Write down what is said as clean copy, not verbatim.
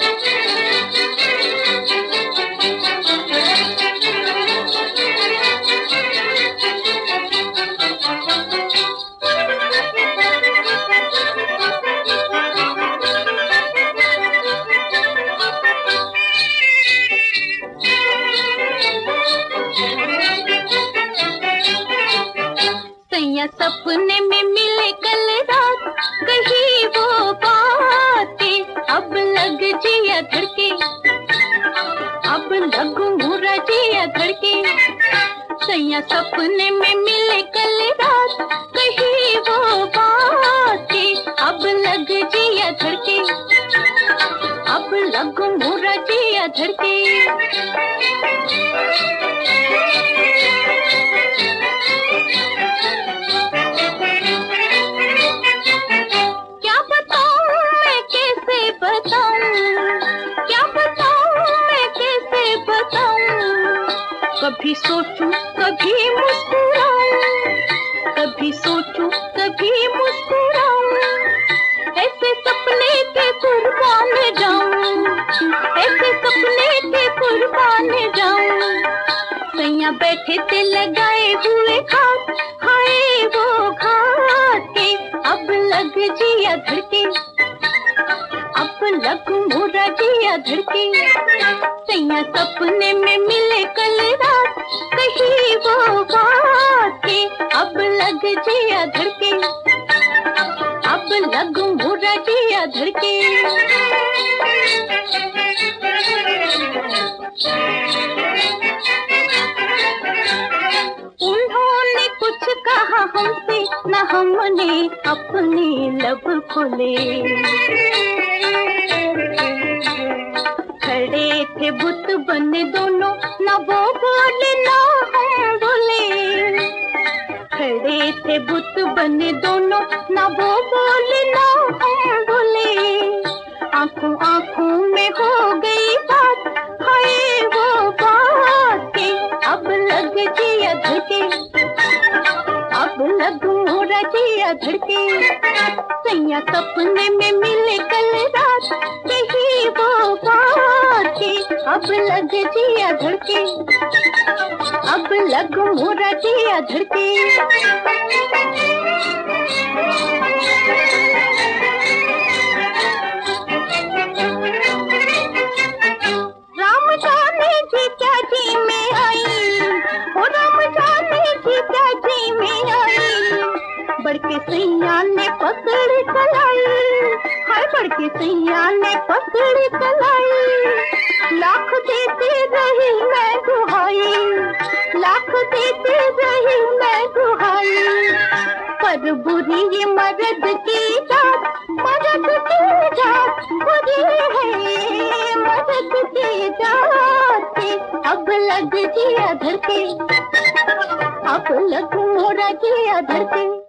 सैया सपने में मिले कल रात, कही वो बातें अब लग जिया धड़के, अब लग मुरा जिया धड़के। सैया सपने में मिले कल रात, कही वो बातें अब लग जिया धड़के, अब लग मुरा जिया धड़के। कभी सोचूं कभी मुस्कुराऊं, कभी सोचूं कभी मुस्कुराऊं, ऐसे सपने के कुर्बान जाऊं, ऐसे सपने के कुर्बान जाऊं। सैया बैठे थे लगाए हुए घाट, हाय वो घाट के अब लग जिया धड़के, अब लग मुरा जिया धड़के। सैया सपने में मिले कल रात, कही वो बातें अब लग जिया धड़के, अब लग मुरा जिया धड़के। उन्होंने कुछ कहा हमसे, न हमने अपने लब खोले, खड़े थे बुत बने दोनों, ना वो बोले ना हम बोले। खड़े थे बुत बने दोनों, ना वो बोले ना हम बोले। आंखों आंखों में हो गई बात, हाय वो बातें अब लग जिया धड़के, अब लग मोरा जिया धड़के। सैया सपने में मिले कल रात, कही वो बातें अब लग जिया धड़के, अब लग मोरा जिया धड़के। राम जाने जीजा जी में आई, ओ राम जाने जीजा जी में आई। बड़के सैया ने पकड़ कलाई, हाय बड़के सैया ने पकड़ कलाई। लाख देते रही मैं दुहाई, लाख देते रही मैं दुहाई। पर बुरी ये मर्द की जात, मर्द की जात बुरी है, मर्द की जात। अब लग जिया धड़के, अब लग मोरा जिया धड़के।